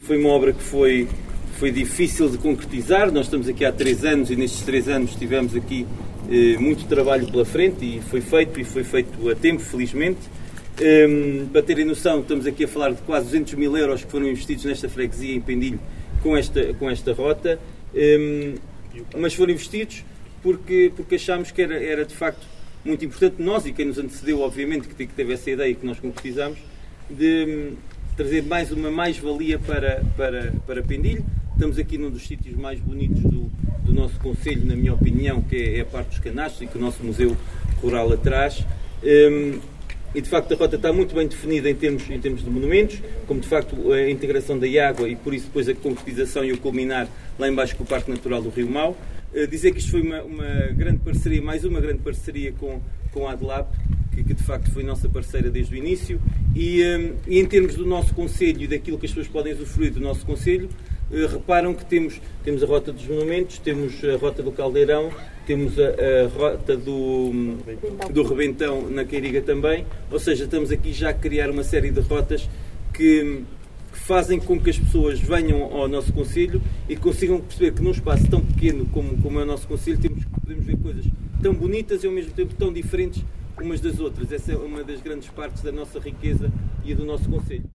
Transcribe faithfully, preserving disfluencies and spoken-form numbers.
Foi uma obra que foi, foi difícil de concretizar. Nós estamos aqui há três anos e nestes três anos tivemos aqui eh, muito trabalho pela frente e foi feito e foi feito a tempo, felizmente. Um, para terem noção, estamos aqui a falar de quase duzentos mil euros que foram investidos nesta freguesia em Pendilho com esta, com esta rota, um, mas foram investidos porque, porque achámos que era, era de facto muito importante, nós e quem nos antecedeu, obviamente, que teve essa ideia que nós concretizamos, de um, trazer mais uma mais-valia para, para, para Pendilho. Estamos aqui num dos sítios mais bonitos do, do nosso concelho, na minha opinião, que é, é a parte dos Canastros e que o nosso museu rural atrás. Um, E, de facto, a rota está muito bem definida em termos, em termos de monumentos, como, de facto, a integração da água e, por isso, depois a concretização e o culminar lá embaixo com o Parque Natural do Rio Mau. Uh, dizer que isto foi uma, uma grande parceria, mais uma grande parceria com, com a ADLAP, que, que, de facto, foi nossa parceira desde o início. E, um, e em termos do nosso concelho e daquilo que as pessoas podem usufruir do nosso concelho, uh, reparam que temos, temos a rota dos monumentos, temos a rota do Caldeirão, temos a, a rota do, do Rebentão na Queiriga também, ou seja, estamos aqui já a criar uma série de rotas que, que fazem com que as pessoas venham ao nosso concelho e consigam perceber que num espaço tão pequeno como, como é o nosso concelho temos, podemos ver coisas tão bonitas e ao mesmo tempo tão diferentes umas das outras. Essa é uma das grandes partes da nossa riqueza e do nosso concelho.